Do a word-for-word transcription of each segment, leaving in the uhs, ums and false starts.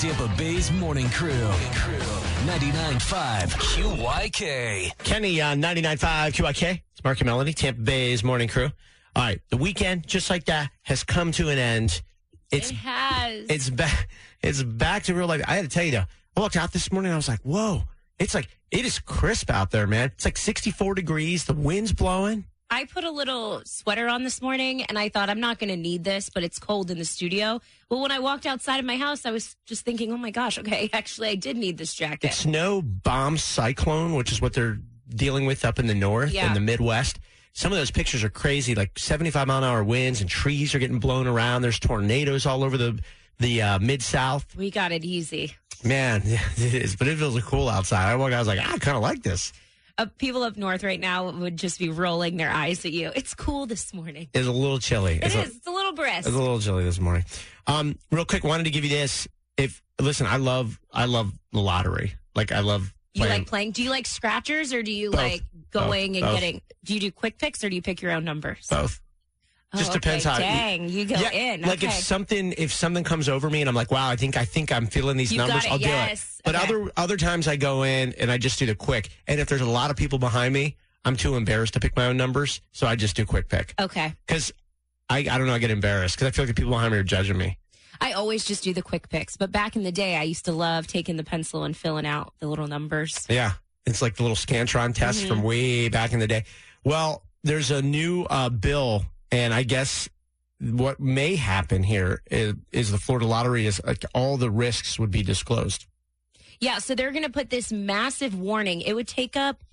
Tampa Bay's morning crew. ninety-nine point five Q Y K. Kenny on ninety-nine point five Q Y K. It's Mark and Melanie, Tampa Bay's morning crew. All right, the weekend, just like that, has come to an end. It's, it has. It's back. It's back to real life. I had to tell you though, I walked out this morning and I was like, whoa, it's like, it is crisp out there, man. It's like sixty-four degrees. The wind's blowing. I put a little sweater on this morning, and I thought, I'm not going to need this, but it's cold in the studio. Well, when I walked outside of my house, I was just thinking, oh, my gosh, okay, actually, I did need this jacket. It's no bomb cyclone, which is what they're dealing with up in the north yeah. and the Midwest. Some of those pictures are crazy, like seventy-five mile an hour winds and trees are getting blown around. There's tornadoes all over the, the uh, Mid-South. We got it easy. Man, yeah, it is, but it feels cool outside. I walked out, I was like, I kind of like this. Uh, people up north right now would just be rolling their eyes at you. It's cool this morning. It's a little chilly. It it's is. A, it's a little brisk. It's a little chilly this morning. Um, real quick, wanted to give you this. If listen, I love, I love the lottery. Like I love. You playing. like playing? Do you like scratchers or do you Both. like going Both. and Both. getting? Do you do quick picks or do you pick your own numbers? Both. Oh, Just okay. depends how. Dang, you go yeah, in. Like okay. if something, if something comes over me and I'm like, wow, I think, I think I'm feeling these You numbers. got it, I'll yes. do it. But Okay. other other times I go in and I just do the quick. And if there's a lot of people behind me, I'm too embarrassed to pick my own numbers, so I just do quick pick. Okay. Because I, I don't know, I get embarrassed because I feel like the people behind me are judging me. I always just do the quick picks, but back in the day, I used to love taking the pencil and filling out the little numbers. Yeah, it's like the little Scantron test Mm-hmm. from way back in the day. Well, there's a new uh, bill, and I guess what may happen here is, is the Florida lottery is like all the risks would be disclosed. Yeah, so they're going to put this massive warning. It would take up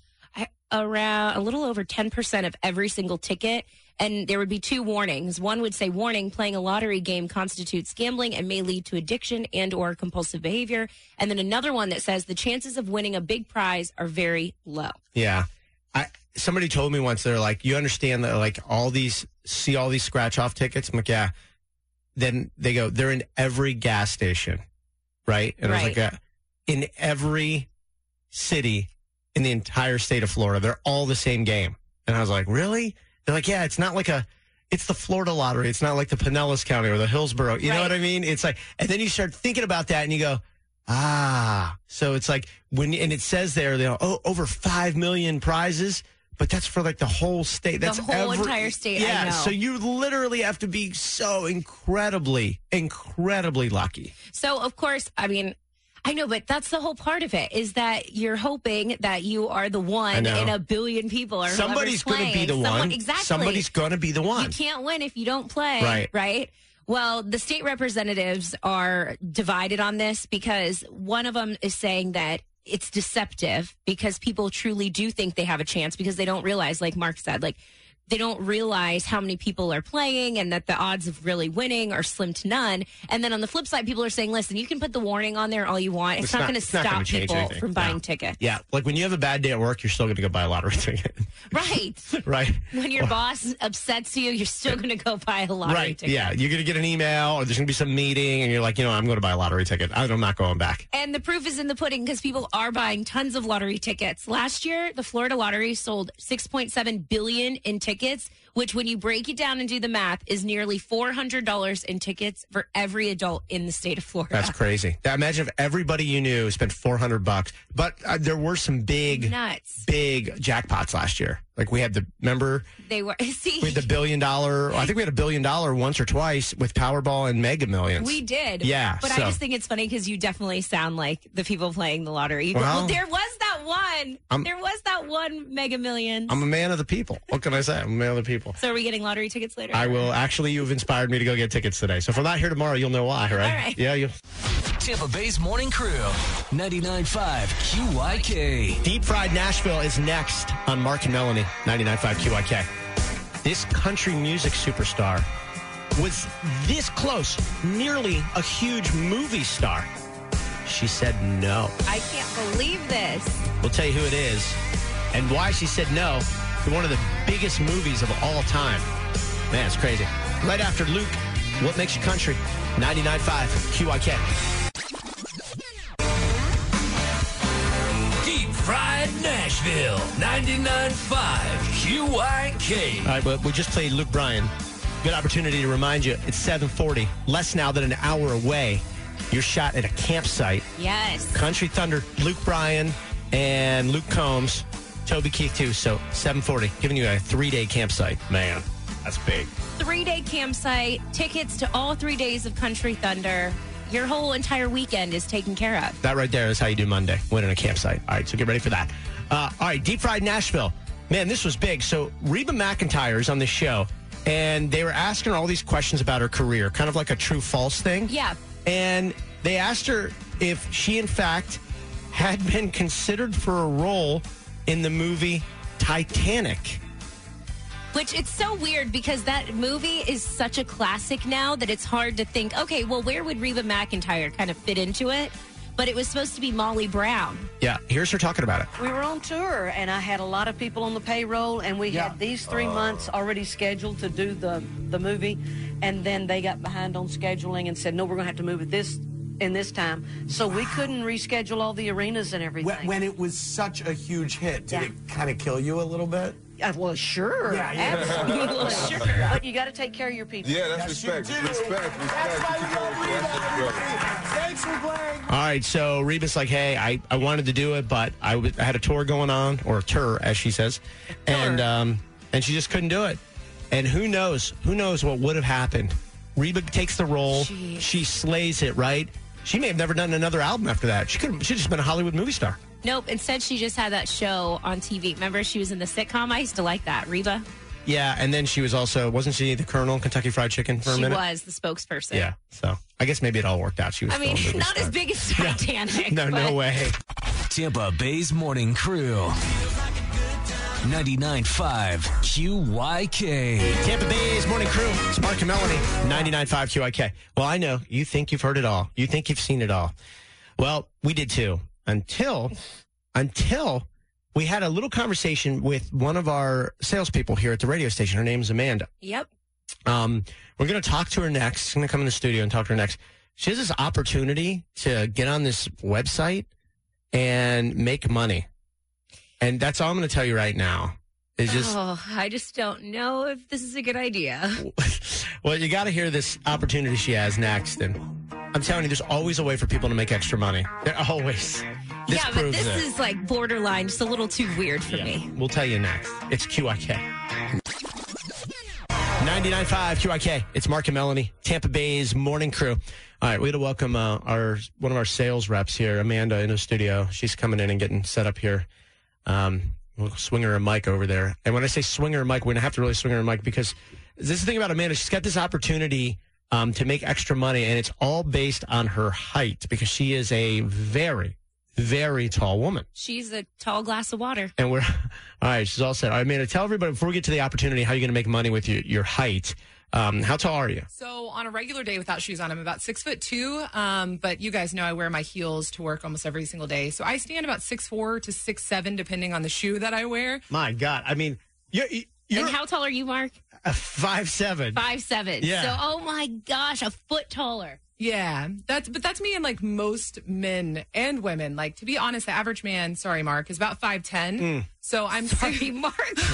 around a little over ten percent of every single ticket. And there would be two warnings. One would say, warning, playing a lottery game constitutes gambling and may lead to addiction and or compulsive behavior. And then another one that says the chances of winning a big prize are very low. Yeah. I somebody told me once, they're like, you understand that like all these, see all these scratch off tickets? I'm like, yeah. Then they go, they're in every gas station, right? And right. I was like, yeah. In every city in the entire state of Florida, they're all the same game. And I was like, really? They're like, yeah, it's not like a, it's the Florida lottery. It's not like the Pinellas County or the Hillsborough. You right. know what I mean? It's like, and then you start thinking about that and you go, ah, so it's like when, and it says there, you know, oh, over five million prizes, but that's for like the whole state. That's the whole every, entire state. Yeah. I know. So you literally have to be so incredibly, incredibly lucky. So of course, I mean, I know, but that's the whole part of it is that you're hoping that you are the one in a billion people or somebody's going to be the Someone, one. Exactly. Somebody's going to be the one. You can't win if you don't play. Right. Right. Well, the state representatives are divided on this because one of them is saying that it's deceptive because people truly do think they have a chance because they don't realize, like Mark said, like they don't realize how many people are playing and that the odds of really winning are slim to none. And then on the flip side, people are saying, listen, you can put the warning on there all you want. It's, It's not, not- going to it's not stop gonna change people anything. from buying No. tickets. Yeah. Like when you have a bad day at work, you're still going to go buy a lottery ticket. Right. Right. When your boss upsets you, you're still going to go buy a lottery Right. ticket. Yeah. You're going to get an email or there's going to be some meeting and you're like, you know, I'm going to buy a lottery ticket. I'm not going back. And the proof is in the pudding because people are buying tons of lottery tickets. Last year, the Florida lottery sold six point seven billion dollars in tickets, which when you break it down and do the math is nearly four hundred dollars in tickets for every adult in the state of Florida. That's crazy. Now, imagine if everybody you knew spent four hundred bucks. But uh, there were some big, nuts, big jackpots last year. Like we had the, remember? They were, see. We had the billion dollar, I think we had a billion dollar once or twice with Powerball and Mega Millions. We did. Yeah. But so. I just think it's funny because you definitely sound like the people playing the lottery. You go, Well, well, there was that one. I'm- there was that one Mega Millions. I'm a man of the people. What can I say? I'm a man of the people. So are we getting lottery tickets later? I will. Actually, you've inspired me to go get tickets today. So if I'm not here tomorrow, you'll know why, right? All right. Yeah, you. Tampa Bay's morning crew. ninety-nine point five Q Y K. Deep Fried Nashville is next on Mark and Melanie, ninety-nine point five Q I K. This country music superstar was this close, nearly a huge movie star. She said no. I can't believe this. We'll tell you who it is and why she said no to one of the biggest movies of all time. Man, it's crazy. Right after Luke, What Makes You Country, ninety-nine point five Q I K. Deep Fried Nashville. ninety-nine point five Q Y K. All right, but we just played Luke Bryan. Good opportunity to remind you, it's seven forty, less now than an hour away. your shot at a campsite. Yes. Country Thunder, Luke Bryan and Luke Combs, Toby Keith too. So seven forty, giving you a three-day campsite. Man, that's big. Three-day campsite, tickets to all three days of Country Thunder. Your whole entire weekend is taken care of. That right there is how you do Monday, winning a campsite. All right, so get ready for that. Uh, all right, Deep Fried Nashville. Man, this was big. So Reba McEntire is on this show, and they were asking her all these questions about her career, kind of like a true-false thing. Yeah. And they asked her if she, in fact, had been considered for a role in the movie Titanic. Which it's so weird because that movie is such a classic now that it's hard to think, okay, well, where would Reba McEntire kind of fit into it? But it was supposed to be Molly Brown. Yeah, here's her talking about it. We were on tour, and I had a lot of people on the payroll, and we Yeah. had these three months already scheduled to do the, the movie, and then they got behind on scheduling and said, no, we're going to have to move it this in this time. So we couldn't reschedule all the arenas and everything. When, when it was such a huge hit, did Yeah. it kind of kill you a little bit? Uh, well, sure. Yeah, yeah. Absolutely. Sure. But you got to take care of your people. Yeah, that's respect. Respect. Respect. That's why we love Reba, everybody. Thanks for playing. All right, so Reba's like, hey, I, I wanted to do it, but I, w- I had a tour going on, or a tour, as she says, and um, and she just couldn't do it. And who knows? Who knows what would have happened? Reba takes the role. Jeez. She slays it, right? She may have never done another album after that. She could. She just been a Hollywood movie star. Nope. Instead, she just had that show on T V. Remember, she was in the sitcom. I used to like that. Reba. Yeah, and then she was also, wasn't she the Colonel in Kentucky Fried Chicken for a She minute? was the spokesperson. Yeah, so I guess maybe it all worked out. She was I mean, still a movie not star. as big as Titanic. No, no but- way. Tampa Bay's Morning Crew. ninety-nine point five Q Y K. Tampa Bay's Morning Crew. It's Mark and Melanie, ninety-nine point five Q I K. Well, I know. You think you've heard it all. You think you've seen it all. Well, we did too. Until, until we had a little conversation with one of our salespeople here at the radio station. Her name's Amanda. Yep. Um, we're going to talk to her next. She's going to come in the studio and talk to her next. She has this opportunity to get on this website and make money. And that's all I'm going to tell you right now. Is just, Oh, I just don't know if this is a good idea. well, you got to hear this opportunity she has next. And I'm telling you, there's always a way for people to make extra money. There always. This yeah, but proves this it. is like borderline, just a little too weird for Yeah. me. We'll tell you next. It's Q I K. ninety-nine point five Q I K. It's Mark and Melanie, Tampa Bay's Morning Crew. All right, we had to welcome uh, our one of our sales reps here, Amanda, in the studio. She's coming in and getting set up here. Um, we'll swing her a mic over there. And when I say swing her a mic, we're going to have to really swing her a mic because this is the thing about Amanda. She's got this opportunity um, to make extra money, and it's all based on her height because she is a very, very tall woman. She's a tall glass of water. And we're, all right, she's all set. All right, Amanda, tell everybody, before we get to the opportunity, how you're going to make money with your, your height. Um, how tall are you? So on a regular day without shoes on, I'm about six foot two. Um, but you guys know I wear my heels to work almost every single day. So I stand about six four to six seven, depending on the shoe that I wear. My God. I mean, you're, you're And how tall are you, Mark? a five seven. Five seven. Yeah. So, oh my gosh, a foot taller. Yeah, that's but that's me and like most men and women. Like, to be honest, the average man, sorry, Mark, is about five ten. So I'm Sorry, Mark.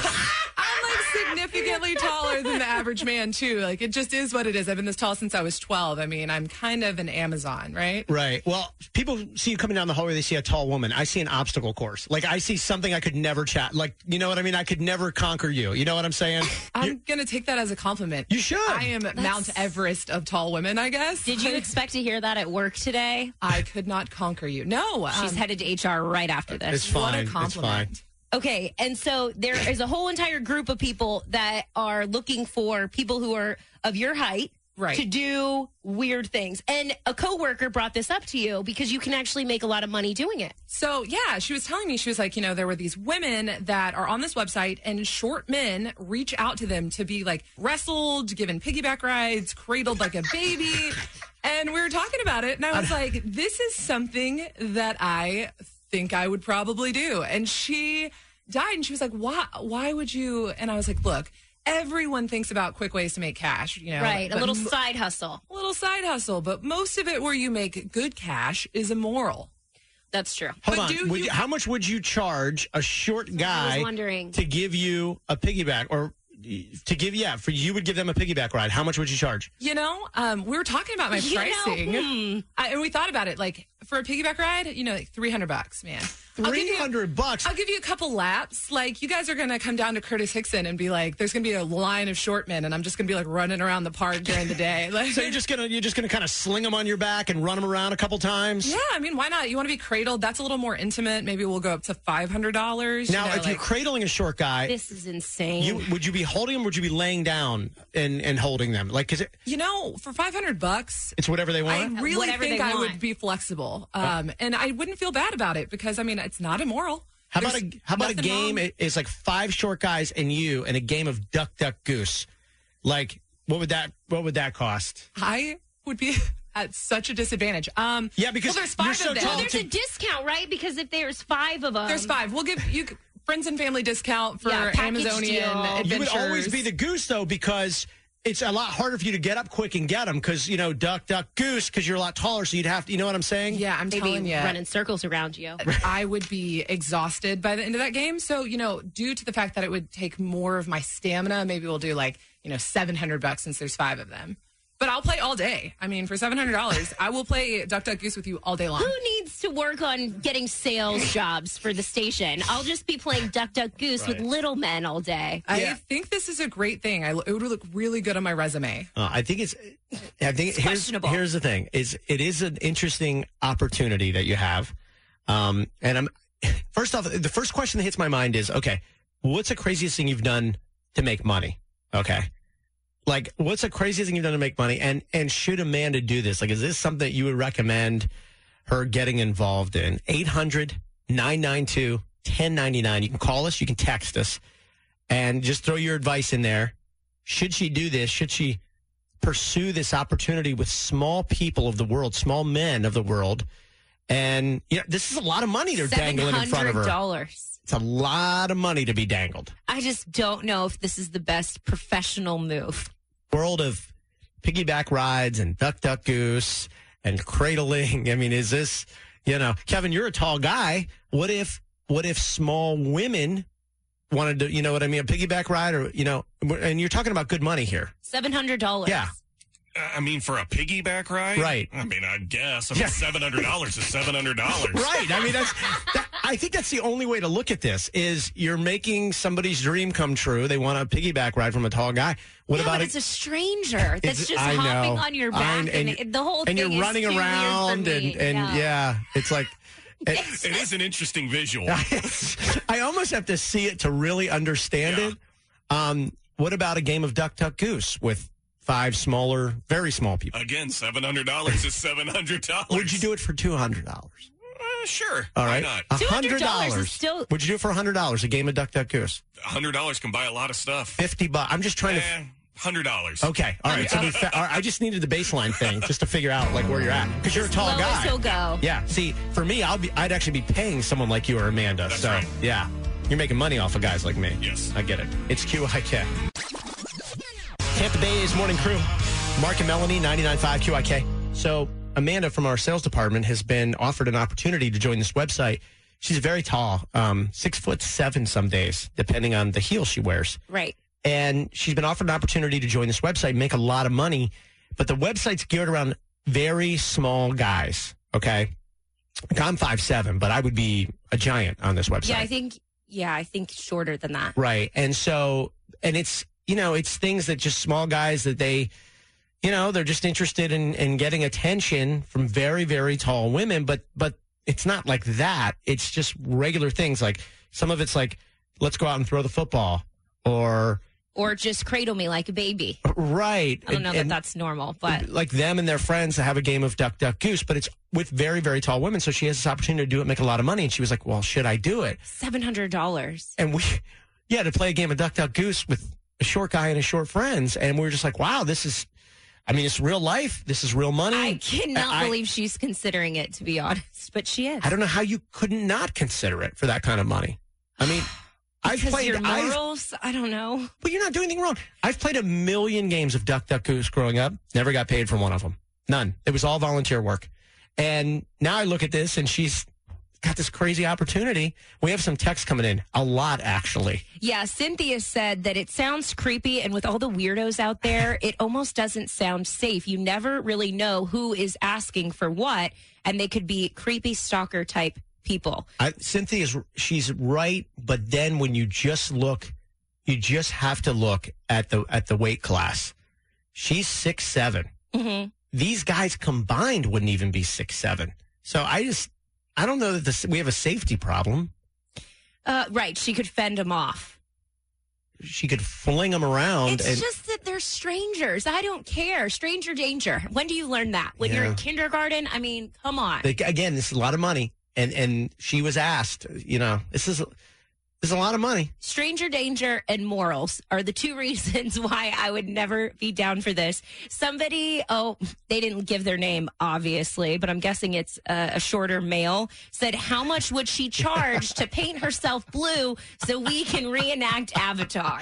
I'm like significantly taller than the average man too. Like, it just is what it is. I've been this tall since I was twelve. I mean, I'm kind of an Amazon, right? Right. Well, people see you coming down the hallway, they see a tall woman. I see an obstacle course. Like, I see something I could never chat. Like, you know what I mean? I could never conquer you. You know what I'm saying? I'm going to take that as a compliment. You should. I am Mount Everest of tall women, I guess. Did you expect to hear that at work today? I could not conquer you. No. She's um, headed to H R right after this. It's What a fine. It's fine. compliment. Okay, and so there is a whole entire group of people that are looking for people who are of your height Right. to do weird things. And a coworker brought this up to you because you can actually make a lot of money doing it. So, yeah, she was telling me, she was like, you know, there were these women that are on this website and short men reach out to them to be like wrestled, given piggyback rides, cradled like a baby. And we were talking about it. And I was like, this is something that I think I would probably do. And she died and she was like, why, why would you? And I was like, look, everyone thinks about quick ways to make cash, you know. Right, a but little mo- side hustle. a little side hustle, but most of it where you make good cash is immoral. That's true. Hold But on. do Would you- you, how much would you charge a short guy wondering. to give you a piggyback? Or to give, yeah, for you would give them a piggyback ride. How much would you charge? You know, um, we were talking about my You know, pricing, hmm. I, and we thought about it. Like for a piggyback ride, you know, like three hundred bucks, man. I'll give you- three hundred bucks. I'll give you a couple laps. Like, you guys are going to come down to Curtis Hickson and be like, there's going to be a line of short men, and I'm just going to be like running around the park during the day. Like, So you're just gonna you're just gonna kind of sling them on your back and run them around a couple times. yeah, I mean, why not? You want to be cradled? That's a little more intimate. Maybe we'll go up to five hundred dollars. Now, you know, if you're like- cradling a short guy, This is insane. you would you be holding them? Or would you be laying down and, and holding them? Like, cause it, you know, for five hundred bucks, it's whatever they I want. really Whatever think they I want. would be flexible, um, and I wouldn't feel bad about it because I mean it's not immoral. How about a There's how about a nothing game? wrong. It- It's like five short guys and you, and a game of duck, duck, goose. Like, what would that what would that cost? I would be at such a disadvantage. Um, Yeah, because well, there's you're five so of them. tall. well, there's a discount, right? Because if there's five of them, There's five. We'll give you friends and family discount for Yeah, package Amazonian deal. adventures. You would always be the goose, though, because it's a lot harder for you to get up quick and get them because, you know, duck, duck, goose, because you're a lot taller. So you'd have to, you know what I'm saying? Yeah, I'm maybe telling you. running circles around you. I would be exhausted by the end of that game. So, you know, due to the fact that it would take more of my stamina, maybe we'll do like, you know, seven hundred bucks since there's five of them. But I'll play all day. I mean, for seven hundred dollars, I will play Duck, Duck, Goose with you all day long. Who needs to work on getting sales jobs for the station? I'll just be playing Duck, Duck, Goose with Right. little men all day. I Yeah. think this is a great thing. I, it would look really good on my resume. Uh, I think it's. I think here's, questionable. here's the thing: is it is an interesting opportunity that you have, um, and I'm. First off, the first question that hits my mind is, okay, what's the craziest thing you've done to make money? Okay, like what's the craziest thing you've done to make money? And and should Amanda do this? Like, is this something that you would recommend her getting involved in? eight hundred nine nine two one oh nine nine. You can call us, you can text us, and just throw your advice in there. Should she do this? Should she pursue this opportunity with small people of the world, small men of the world? And you know, this is a lot of money they're Seven dangling in front of hundred her. dollars. It's a lot of money to be dangled. I just don't know if this is the best professional move. World of piggyback rides and duck, duck, goose and cradling. I mean, is this, you know, Kevin, you're a tall guy. What if, what if small women wanted to, you know what I mean, a piggyback ride or, you know, and you're talking about good money here. Seven hundred dollars. Yeah. I mean, for a piggyback ride? Right. I mean, I guess. I mean, Yeah. seven hundred dollars is seven hundred dollars. Right. I mean, that's. That, I think that's the only way to look at this. Is you're making somebody's dream come true. They want a piggyback ride from a tall guy. What yeah, about but it? it's a stranger that's It's- just I hopping know. on your I- back, and, and- the whole and thing you're is running too weird for around, and me. and yeah. yeah, it's like. It, It is an interesting visual. I almost have to see it to really understand Yeah. it. Um, what about a game of duck, duck, goose with five smaller, very small people? Again, seven hundred dollars is seven hundred dollars. Would you do it for two hundred dollars? Uh, sure. All right, Why not? a two hundred hundred dollars dollars. is still- Would you do it for a hundred dollars? A game of duck, duck, goose. one hundred dollars can buy a lot of stuff. Fifty bucks. I'm just trying to. Eh, one hundred dollars. Okay, all right. So be fa- all right, I just needed the baseline thing just to figure out like where you're at because you're a tall Lowest guy. he'll go. Yeah. See, for me, I'll be. I'd actually be paying someone like you or Amanda. That's so right. yeah, you're making money off of guys like me. Yes. I get it. It's Q I K. Tampa Bay's morning crew. Mark and Melanie, ninety-nine point five Q I K. So Amanda from our sales department has been offered an opportunity to join this website. She's very tall, um, six foot seven some days, depending on the heel she wears. Right. And she's been offered an opportunity to join this website, make a lot of money. But the website's geared around very small guys, okay? Like I'm five seven, but I would be a giant on this website. Yeah, I think. Yeah, I think shorter than that. Right. And so, and it's, you know, it's things that just small guys that they, you know, they're just interested in, in getting attention from very, very tall women. But, but it's not like that. It's just regular things. Like some of it's like, let's go out and throw the football or, Or just cradle me like a baby. right. I don't know And- that and that's normal, but like them and their friends to have a game of duck, duck, goose, but it's with very, very tall women. So she has this opportunity to do it, make a lot of money. And she was like, well, should I do it? seven hundred dollars. And we, yeah, to play a game of duck, duck, goose with a short guy and his short friends. And we were just like, wow, this is, I mean, it's real life. This is real money. I cannot I- believe she's considering it, to be honest, but she is. I don't know how you couldn't not consider it for that kind of money. I mean, I've Because played, your I've, morals, I don't know. but you're not doing anything wrong. I've played a million games of duck, duck, goose growing up. Never got paid for one of them. None. It was all volunteer work. And now I look at this and she's got this crazy opportunity. We have some texts coming in. A lot, actually. Yeah, Cynthia said that it sounds creepy, and with all the weirdos out there, it almost doesn't sound safe. You never really know who is asking for what, and they could be creepy stalker type people. I, Cynthia's, she's right, but then when you just look, you just have to look at the at the weight class. She's six seven. Mm-hmm. These guys combined wouldn't even be six seven. So I just, I don't know that this, we have a safety problem. Uh, right, she could fend them off. She could fling them around. It's and, just that they're strangers. I don't care. Stranger danger. When do you learn that? When Yeah. you're in kindergarten? I mean, come on. Like, again, this is a lot of money. And and she was asked, you know, this is, this is a lot of money. Stranger danger and morals are the two reasons why I would never be down for this. Somebody, oh, they didn't give their name, obviously, but I'm guessing it's a, a shorter male, said, how much would she charge to paint herself blue so we can reenact Avatar?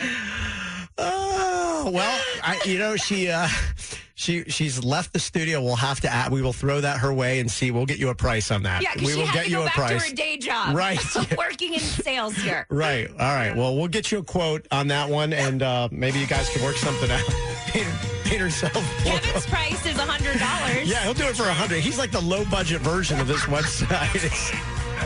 Oh, well, I, you know, she, uh, she, she's left the studio. We'll have to, add, we will throw that her way and see. We'll get you a price on that. Yeah, because we she will had get to you go a back price. to her day job. Right. Working in sales here. Right. All right. Well, we'll get you a quote on that one, and uh, maybe you guys can work something out. paint, paint herself. Kevin's price is one hundred dollars. Yeah, he'll do it for a hundred. He's like the low budget version of this website.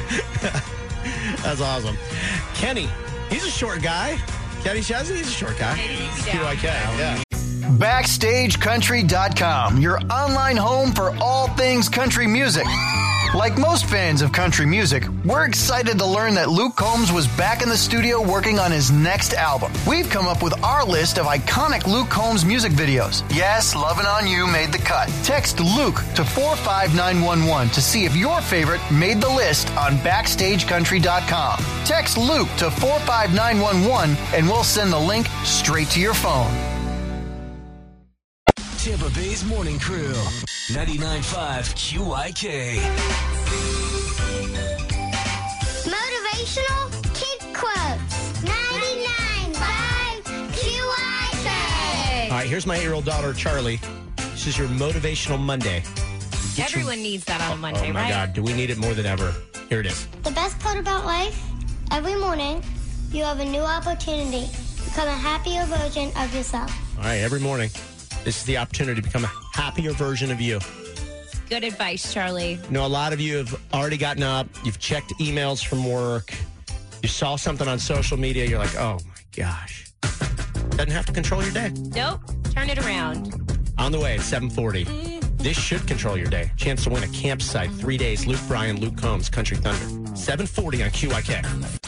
That's awesome. Kenny, he's a short guy. Kenny Chesney, he's a short guy. Q I K. Yeah. Backstage Country dot com, your online home for all things country music. Like most fans of country music, we're excited to learn that Luke Combs was back in the studio working on his next album. We've come up with our list of iconic Luke Combs music videos. Yes, Lovin' On You made the cut. Text Luke to four five nine one one to see if your favorite made the list on Backstage Country dot com. Text Luke to four five nine one one and we'll send the link straight to your phone. Tampa Bay's Morning Crew, ninety-nine point five Q I K. Motivational Kid Quotes, ninety-nine point five Q I K. All right, here's my eight-year-old daughter, Charlie. This is your Motivational Monday. Get Everyone your, needs that on a Monday, oh my right? God, do we need it more than ever? Here it is. The best part about life, every morning, you have a new opportunity to become a happier version of yourself. All right, every morning, this is the opportunity to become a happier version of you. Good advice, Charlie. You know, a lot of you have already gotten up. You've checked emails from work. You saw something on social media. You're like, oh, my gosh. Doesn't have to control your day. Nope. Turn it around. On the way at seven forty. This should control your day. Chance to win a campsite. Three days. Luke Bryan, Luke Combs, Country Thunder. seven forty on Q I K.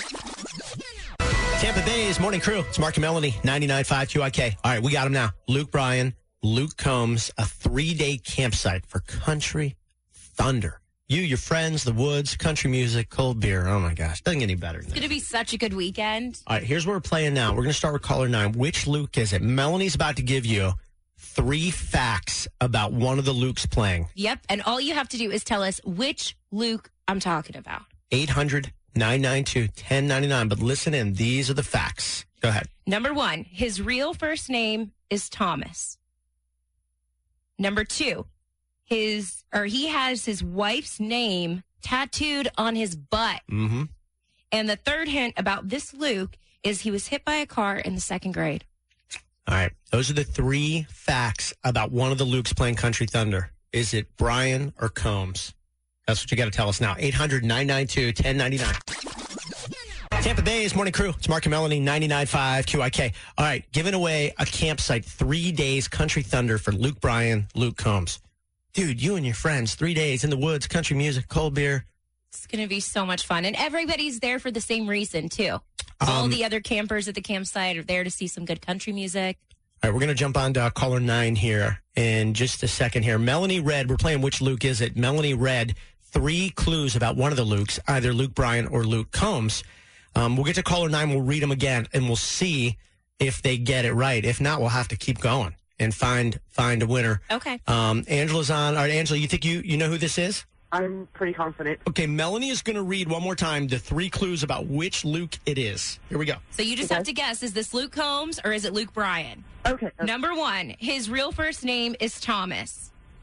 Tampa Bay's Morning Crew. It's Mark and Melanie, ninety-nine point five Q I K. All right, we got him now. Luke Bryan, Luke Combs, a three-day campsite for Country Thunder. You, your friends, the woods, country music, cold beer. Oh, my gosh. Doesn't get any better than It's that. going to be such a good weekend. All right, here's what we're playing now. We're going to start with caller nine. Which Luke is it? Melanie's about to give you three facts about one of the Lukes playing. Yep. And all you have to do is tell us which Luke I'm talking about. eight hundred, nine nine two, one oh nine nine. But listen in. These are the facts. Go ahead. Number one, his real first name is Thomas. Number two, his or he has his wife's name tattooed on his butt. Mm-hmm. And the third hint about this Luke is he was hit by a car in the second grade. All right. Those are the three facts about one of the Lukes playing Country Thunder. Is it Bryan or Combs? That's what you got to tell us now. eight hundred, nine nine two, one oh nine nine. Tampa Bay's Morning Crew. It's Mark and Melanie, ninety-nine point five Q I K. All right. Giving away a campsite, three days Country Thunder for Luke Bryan, Luke Combs. Dude, you and your friends, three days in the woods, country music, cold beer. It's going to be so much fun. And everybody's there for the same reason, too. All Um, the other campers at the campsite are there to see some good country music. All right, we're going to jump on to uh, caller nine here in just a second here. Melanie read, we're playing Which Luke Is It? Melanie read three clues about one of the Lukes, either Luke Bryan or Luke Combs. Um, we'll get to caller nine, we'll read them again, and we'll see if they get it right. If not, we'll have to keep going and find find a winner. Okay. Um, Angela's on. All right, Angela, you think you, you know who this is? I'm pretty confident. Okay, Melanie is going to read one more time the three clues about which Luke it is. Here we go. So you just Okay. have to guess, is this Luke Combs or is it Luke Bryan? Okay. okay. Number one, his real first name is Thomas.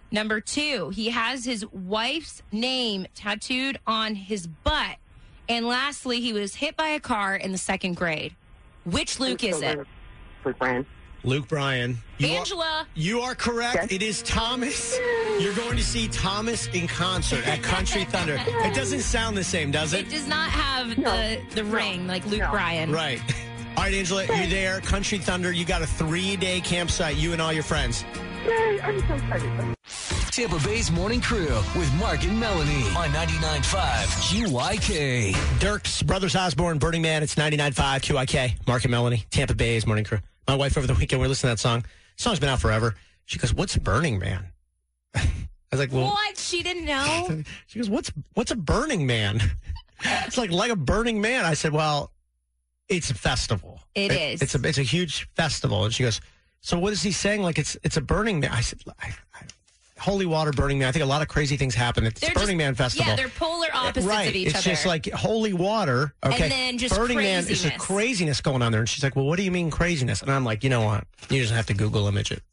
Number two, he has his wife's name tattooed on his butt. And lastly, he was hit by a car in the second grade. Which Luke is it? Luke Bryan. Luke Bryan. You Angela. Are, you are correct. Yes. It is Thomas. You're going to see Thomas in concert at Country Thunder. It doesn't sound the same, does it? It does not have No. the, the ring like Luke No. Bryan. Right. All right, Angela, you're there. Country Thunder. You got a three-day campsite, you and all your friends. Yay, I'm so excited. Tampa Bay's Morning Crew with Mark and Melanie on ninety-nine point five Q Y K. Dirks, Brothers Osborne, Burning Man. It's ninety-nine point five Q Y K. Mark and Melanie, Tampa Bay's Morning Crew. My wife over the weekend, we listened to that song. The song's been out forever. She goes, "What's Burning Man?" I was like, "Well," What? She didn't know? she goes, "What's what's a Burning Man?" It's like like a Burning Man. I said, "Well, it's a festival. It is. It's a it's a huge festival." And she goes, "So what is he saying? Like it's it's a Burning Man?" I said, I, I, "Holy water, Burning Man. I think a lot of crazy things happen at the They're Burning just- Man festival." Yeah, they're polar opposites right. of each it's other. just like holy water. Okay. And then just Burning Man is a craziness. craziness going on there. And she's like, "Well, what do you mean craziness?" And I'm like, "You know what? You just have to Google image it."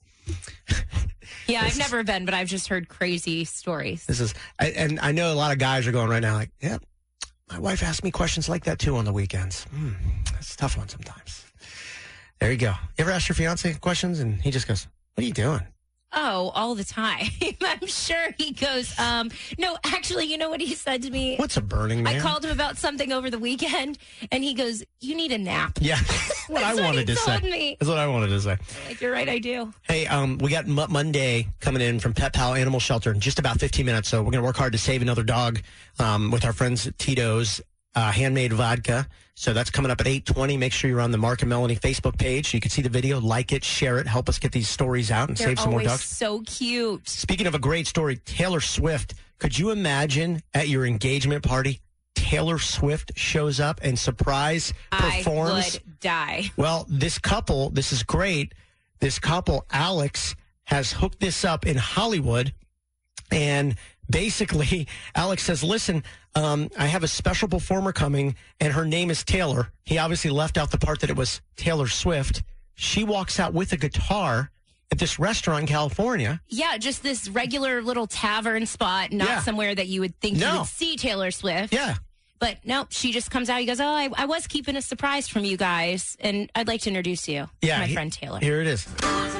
Yeah, I've never been, but I've just heard crazy stories. This is, I, and I know a lot of guys are going right now like, "Yeah, my wife asks me questions like that too on the weekends." Hmm, that's a tough one sometimes. There you go. You ever ask your fiance questions and he just goes, "What are you doing?" Oh, all the time. I'm sure he goes, um, no, actually, you know what he said to me? What's a Burning Man? I called him about something over the weekend, and he goes, "You need a nap." Yeah, that's what I That's what wanted he to say. told me. That's what I wanted to say. Like, you're right, I do. Hey, um, we got M- Monday coming in from Pet Pal Animal Shelter in just about fifteen minutes. So we're going to work hard to save another dog um, with our friends at Tito's uh, Handmade Vodka. So that's coming up at eight twenty. Make sure you're on the Mark and Melanie Facebook page so you can see the video, like it, share it, help us get these stories out and They're save some more always dogs. so cute. Speaking of a great story, Taylor Swift. Could you imagine at your engagement party, Taylor Swift shows up and surprise performs? I would die. Well, this couple, this is great. This couple, Alex, has hooked this up in Hollywood. And basically, Alex says, "Listen, um, I have a special performer coming, and her name is Taylor." He obviously left out the part that it was Taylor Swift. She walks out with a guitar at this restaurant in California. Yeah, just this regular little tavern spot, not Yeah. somewhere that you would think No. you would see Taylor Swift. Yeah. But no, she just comes out. He goes, "Oh, I, I was keeping a surprise from you guys, and I'd like to introduce you Yeah, to my he- friend Taylor." Here it is.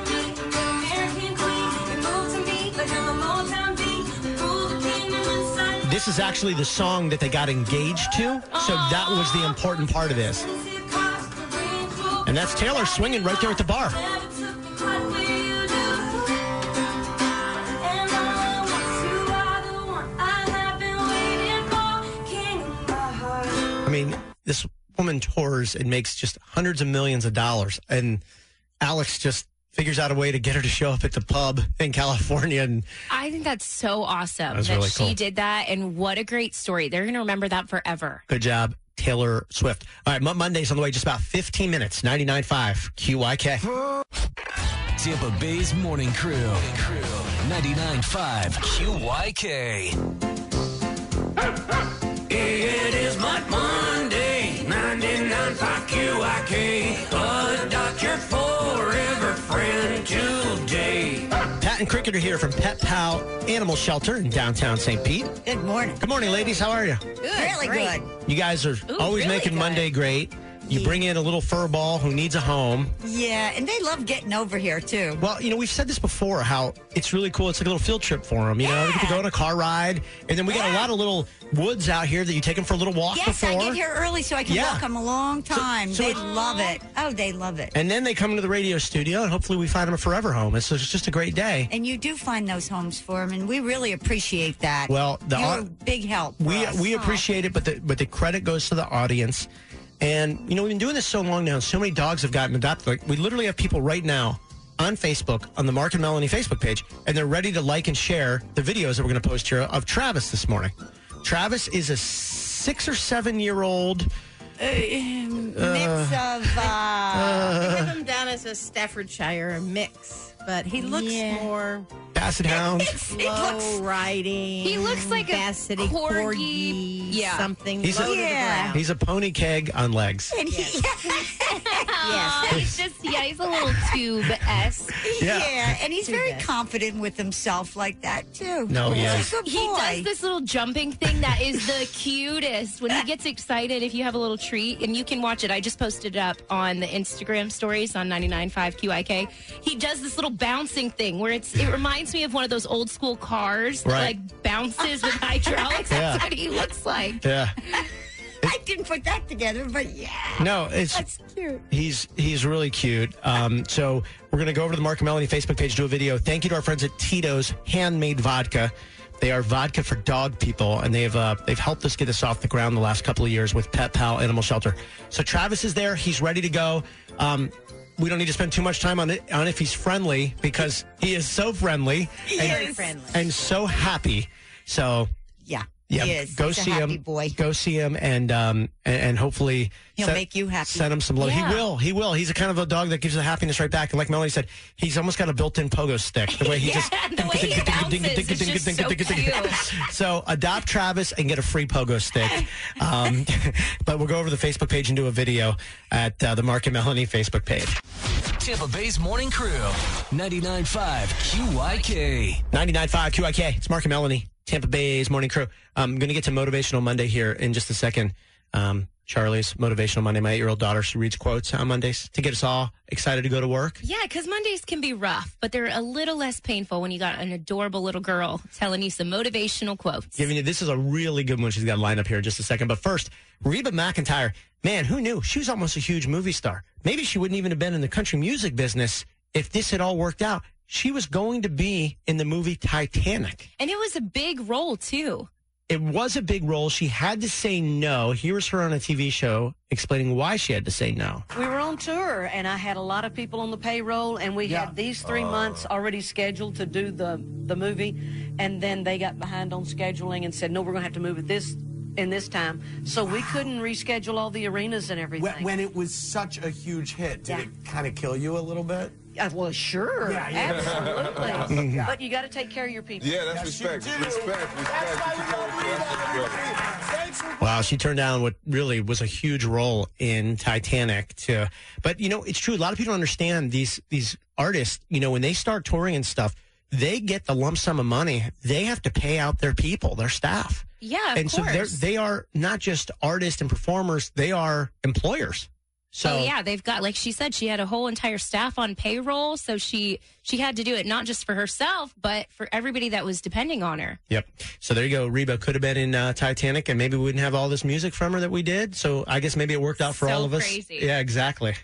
This is actually the song that they got engaged to, so that was the important part of this. And that's Taylor swinging right there at the bar. I mean, this woman tours and makes just hundreds of millions of dollars, and Alex just figures out a way to get her to show up at the pub in California. And I think that's so awesome That's that really she cool. did that, and what a great story. They're going to remember that forever. good job, Taylor Swift. All right, Mo- Monday's on the way, just about fifteen minutes, ninety-nine point five Q Y K. Tampa Bay's Morning Crew. ninety-nine point five Q Y K. It is Mud Monday, ninety-nine point five Q I K. Adopt your forever friend today. Pat and Cricket are here from Pet Pal Animal Shelter in downtown Saint Pete. Good morning. Good morning, ladies. How are you? Good. Really great. good. You guys are Ooh, always really making good. Monday great. You bring in a little fur ball who needs a home. Yeah, and they love getting over here, too. Well, you know, we've said this before, how it's really cool. It's like a little field trip for them. You know, they get to go on a car ride. And then we got a lot of little woods out here that you take them for a little walk Yes, before. I get here early so I can Yeah. walk them a long time. so they it's- love it. Oh, they love it. And then they come into the radio studio, and hopefully we find them a forever home. It's it's just a great day. And you do find those homes for them, and we really appreciate that. Well, the You're au- a big help. for We us. we appreciate it, but the but the credit goes to the audience. And you know, we've been doing this so long now, and so many dogs have gotten adopted. Like, we literally have people right now on Facebook, on the Mark and Melanie Facebook page, and they're ready to like and share the videos that we're going to post here of Travis this morning. Travis is a six or seven year old. Uh, mix of. Uh, I have him down as a Staffordshire mix, but he looks Yeah. more Basset Hound. slow riding. He looks like a Basset corgi. Yeah. something He's low a, to the ground. he's a pony keg on legs. and he, Aw, he's just, yeah, he's a little tube-esque. Yeah. Yeah, and he's Tube very esque. confident with himself like that, too. No, he He's is. a good He boy. does this little jumping thing that is the cutest. When he gets excited, if you have a little treat, and you can watch it, I just posted it up on the Instagram stories on ninety-nine point five Q I K. He does this little bouncing thing where it's it reminds me of one of those old school cars that Right. like bounces with hydraulics. Yeah. That's what he looks like. Yeah. I didn't put that together, but yeah. No, it's That's cute. he's he's really cute. Um, so we're gonna go over to the Mark and Melanie Facebook page, do a video. Thank you to our friends at Tito's Handmade Vodka. They are vodka for dog people, and they've uh, they've helped us get this off the ground the last couple of years with Pet Pal Animal Shelter. So Travis is there; he's ready to go. Um, we don't need to spend too much time on it on if he's friendly because he is so friendly, and, Very friendly. and so happy. So Yeah. yeah, He is. go He's a see happy him. boy. Go see him, and um, and, and hopefully He'll send- make you happy. Send him some love. Yeah. He will. He will. He's a kind of a dog that gives the happiness right back. And like Melanie said, he's almost got a built-in pogo stick. The way he Yeah, just the way he bounces is just so cute. So adopt Travis and get a free pogo stick. Um, but we'll go over the Facebook page and do a video at uh, the Mark and Melanie Facebook page. Tampa Bay's Morning Crew, ninety-nine point five Q Y K. ninety-nine point five Q I K. It's Mark and Melanie, Tampa Bay's Morning Crew. I'm going to get to Motivational Monday here in just a second. Um, Charlie's Motivational Monday. My eight-year-old daughter, she reads quotes on Mondays to get us all excited to go to work. Yeah, because Mondays can be rough, but they're a little less painful when you got an adorable little girl telling you some motivational quotes. Giving you, this is a really good one she's got lined up here in just a second. But first, Reba McEntire. Man, who knew? She was almost a huge movie star. Maybe she wouldn't even have been in the country music business if this had all worked out. She was going to be in the movie Titanic. And it was a big role, too. It was a big role. She had to say no. Here's her on a T V show explaining why she had to say no. We were on tour, and I had a lot of people on the payroll, and we Yeah. had these three months already scheduled to do the, the movie, and then they got behind on scheduling and said, no, we're going to have to move it this in this time. So we couldn't reschedule all the arenas and everything. When, when it was such a huge hit, did Yeah. it kind of kill you a little bit? Uh, well, sure, Yeah, yeah. absolutely. Yeah. But you got to take care of your people. Yeah, that's respect. Respect, respect. Wow, she turned down what really was a huge role in Titanic too. But you know, it's true. A lot of people don't understand these these artists. You know, when they start touring and stuff, they get the lump sum of money. They have to pay out their people, their staff. Yeah, of and so they're course. they are not just artists and performers; they are employers. So oh yeah, they've got, like she said, she had a whole entire staff on payroll, so she she had to do it not just for herself, but for everybody that was depending on her. Yep. So there you go. Reba could have been in uh, Titanic, and maybe we wouldn't have all this music from her that we did. So I guess maybe it worked out for So all of us. crazy. Yeah, exactly.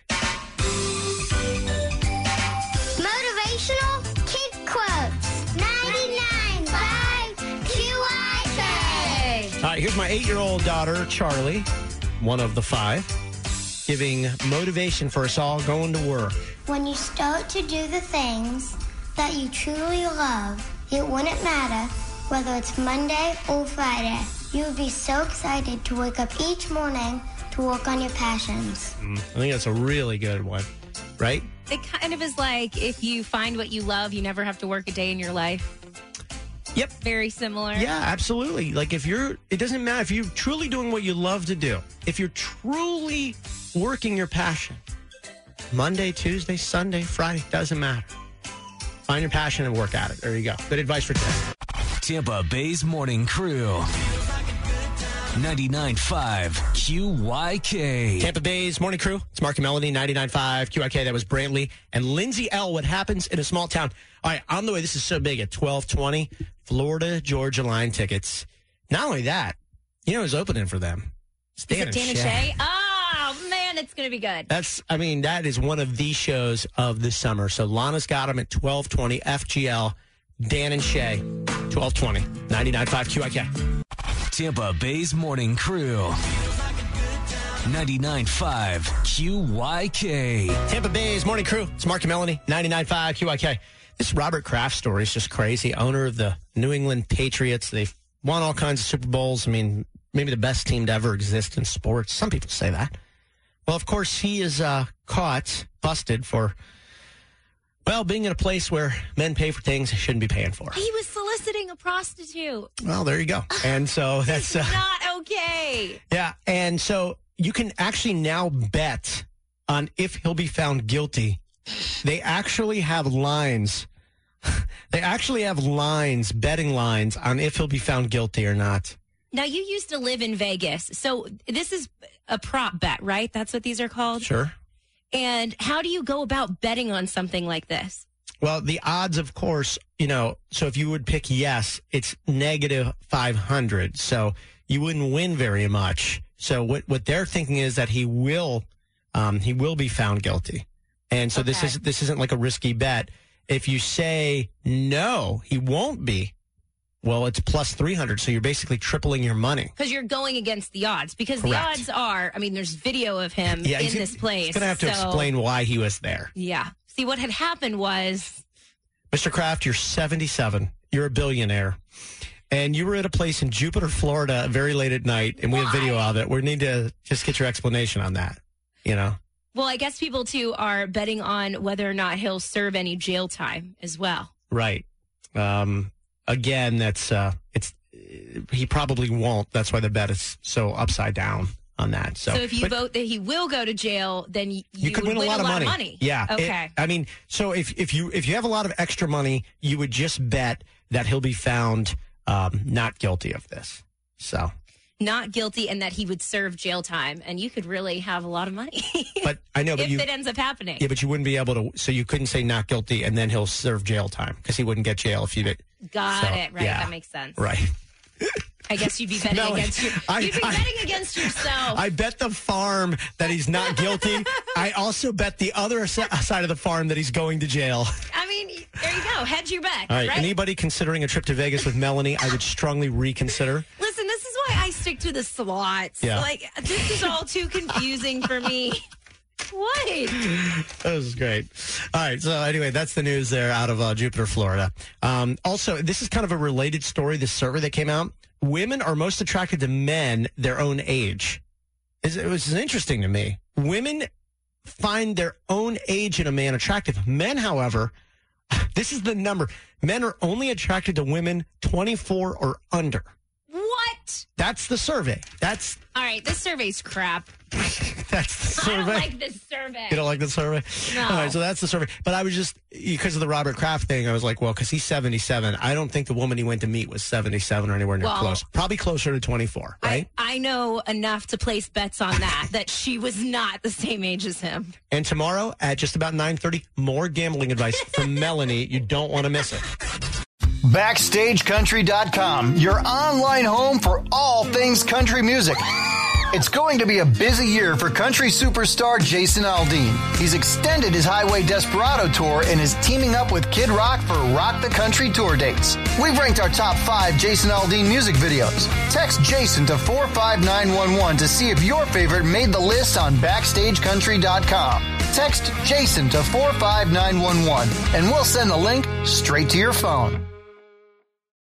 Motivational Kid Quotes. ninety-nine point five Q I K. All right, here's my eight-year-old daughter, Charlie, one of the five, giving motivation for us all going to work. When you start to do the things that you truly love, it wouldn't matter whether it's Monday or Friday. You would be so excited to wake up each morning to work on your passions. Mm, I think that's a really good one, right? It kind of is like if you find what you love, you never have to work a day in your life. Yep. Very similar. Yeah, absolutely. Like if you're, it doesn't matter if you're truly doing what you love to do. If you're truly working your passion, Monday, Tuesday, Sunday, Friday, doesn't matter. Find your passion and work at it. There you go. Good advice for today. Tampa Bay's Morning Crew, ninety-nine point five Q Y K. Tampa Bay's Morning Crew. It's Mark and Melanie, ninety-nine point five Q I K. That was Brantley and Lindsay L. What happens in a small town? All right, on the way. This is so big at twelve twenty. Florida Georgia Line tickets. Not only that, you know who's opening for them? It's Dan, Is it Dan and Shay? Oh, man, it's going to be good. That's, I mean, that is one of the shows of the summer. So Lana's got them at twelve twenty. F G L, Dan and Shay, twelve twenty, ninety-nine point five Q I K. Tampa Bay's Morning Crew, ninety-nine point five Q Y K. Tampa Bay's Morning Crew. It's Mark and Melanie, ninety-nine point five Q I K. This Robert Kraft story is just crazy. Owner of the New England Patriots. They've won all kinds of Super Bowls. I mean, maybe the best team to ever exist in sports. Some people say that. Well, of course, he is uh, caught, busted for, well, being in a place where men pay for things they shouldn't be paying for. He was soliciting a prostitute. Well, there you go. And so that's... Uh, Not okay. yeah, and so you can actually now bet on if he'll be found guilty, they actually have lines. They actually have lines, betting lines, on if he'll be found guilty or not. Now, you used to live in Vegas, so this is a prop bet, right? That's what these are called? Sure. And how do you go about betting on something like this? Well, the odds, of course, you know, so if you would pick yes, it's negative five hundred. So you wouldn't win very much. So what, what they're thinking is that he will um, he will be found guilty. And so Okay. this is this isn't like a risky bet. If you say no, he won't be, well, it's plus three hundred. So you're basically tripling your money. Because you're going against the odds. Because the Correct. odds are, I mean, there's video of him Yeah, in he's- this place. He's going to have to so- explain why he was there. Yeah. See, what had happened was Mister Kraft, you're seventy-seven. You're a billionaire. And you were at a place in Jupiter, Florida, very late at night, and we have video of it. We need to just get your explanation on that, you know? Well, I guess people, too, are betting on whether or not he'll serve any jail time as well. Right. Um, again, that's uh, it's he probably won't. That's why the bet is so upside down on that. So, So, if you but vote that he will go to jail, then you, you could would win a lot of money. Yeah. It- Okay. I mean, so if if you if you have a lot of extra money, you would just bet that he'll be found um, not guilty of this. So. Not guilty, and that he would serve jail time, and you could really have a lot of money. But I know, but if you, it ends up happening. yeah, but you wouldn't be able to. So you couldn't say not guilty, and then he'll serve jail time because he wouldn't get jail if you did. Got So, it. Right. yeah. That makes sense. Right. I guess you'd be betting Melanie, against your, I- you'd be I- betting against yourself. I bet the farm that he's not guilty. I also bet the other si- side of the farm that he's going to jail. I mean, there you go. Hedge your bet. All right. right? Anybody considering a trip to Vegas with Melanie, I would strongly reconsider. Listen, this is why I stick to the slots. Yeah. Like, this is all too confusing for me. What? That was great. All right. So anyway, that's the news there out of uh, Jupiter, Florida. Um, also, this is kind of a related story, this survey that came out. Women are most attracted to men their own age. It's- It was interesting to me. Women find their own age in a man attractive. Men, however, this is the number. Men are only attracted to women twenty-four or under. What? That's the survey. That's All right, this survey's crap. that's the survey. I don't like this survey. You don't like the survey? No. All right, so that's the survey. But I was just, because of the Robert Kraft thing, I was like, well, because he's seventy-seven. I don't think the woman he went to meet was seventy-seven or anywhere near Well, close. Probably closer to twenty-four, right? I know enough to place bets on that, that she was not the same age as him. And tomorrow at just about nine thirty, more gambling advice from Melanie. You don't want to miss it. Backstage Country dot com, your online home for all things country music. It's going to be a busy year for country superstar Jason Aldean. He's extended his Highway Desperado tour and is teaming up with Kid Rock for Rock the Country tour dates. We've ranked our top five Jason Aldean music videos. Text Jason to four five nine one one to see if your favorite made the list on Backstage Country dot com. Text Jason to four five nine one one and we'll send the link straight to your phone.